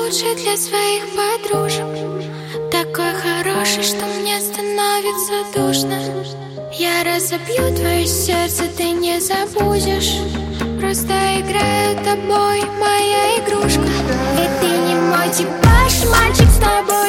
лучший для своих подружек. Такой хороший, что мне становится душно. Я разобью твое сердце, ты не забудешь. Просто играю тобой, моя игрушка. Ведь ты не мой типаж, мальчик, с тобой